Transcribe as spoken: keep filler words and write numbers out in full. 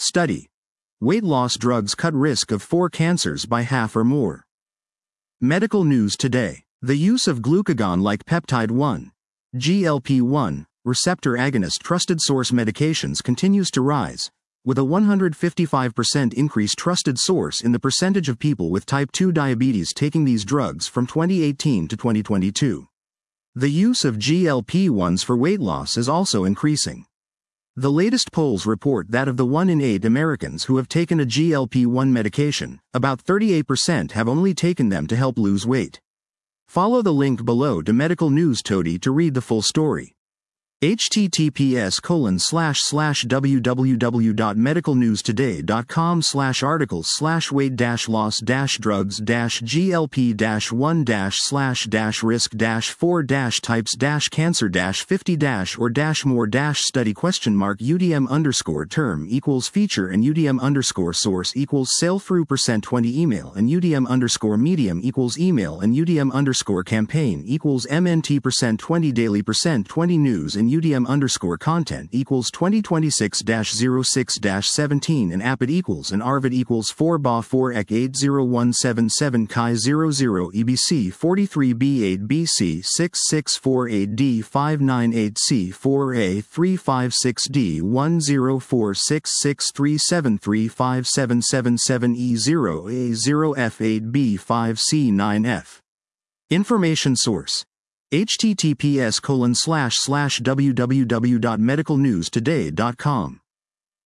Study. Weight loss drugs cut risk of four cancers by half or more. Medical news today. The use of glucagon-like peptide one, G L P one, receptor agonist trusted source medications continues to rise, with a one hundred fifty-five percent increase trusted source in the percentage of people with type two diabetes taking these drugs from twenty eighteen to twenty twenty-two. The use of G L P ones for weight loss is also increasing. The latest polls report that of the one in eight Americans who have taken a G L P one medication, about thirty-eight percent have only taken them to help lose weight. Follow the link below to Medical News Today to read the full story. https colon slash slash www.medicalnewstoday.com slash articles slash weight dash loss dash drugs dash glp dash one dash slash dash risk dash four dash types dash cancer dash fifty dash or dash more dash study question mark udm underscore term equals feature and udm underscore source equals sale through percent twenty email and udm underscore medium equals email and udm underscore campaign equals mnt percent twenty daily percent twenty news and U D M underscore content equals twenty twenty-six dash zero six dash seventeen and appit equals and arvid equals four ba four ek eight zero one seven seven chi zero zero E B C forty-three B eight B C six six four eight D five nine eight C four A three five six D one zero four six six three seven three five seven seven seven E zero A zero F eight B five C nine F. Information source. https colon slash slash www.medicalnewstoday.com